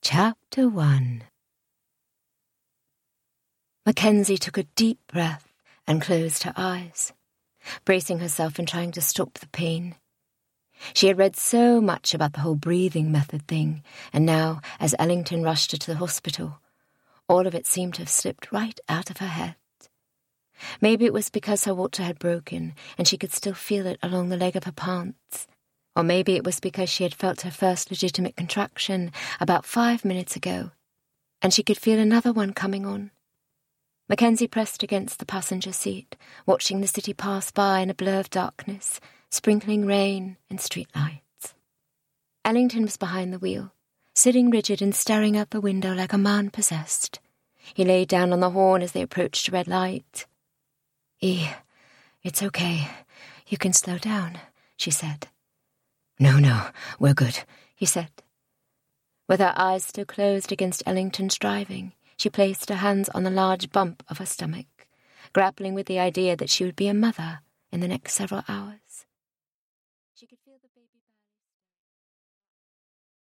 Chapter 1. Mackenzie took a deep breath and closed her eyes, bracing herself and trying to stop the pain. She had read so much about the whole breathing method thing, and now, as Ellington rushed her to the hospital, all of it seemed to have slipped right out of her head. Maybe it was because her water had broken and she could still feel it along the leg of her pants. Or maybe it was because she had felt her first legitimate contraction about 5 minutes ago, and she could feel another one coming on. Mackenzie pressed against the passenger seat, watching the city pass by in a blur of darkness, sprinkling rain and streetlights. Ellington was behind the wheel, sitting rigid and staring out the window like a man possessed. He laid down on the horn as they approached a red light. "E, it's okay. You can slow down," she said. No, we're good," he said. With her eyes still closed against Ellington's driving, she placed her hands on the large bump of her stomach, grappling with the idea that she would be a mother in the next several hours. She could feel the baby belly.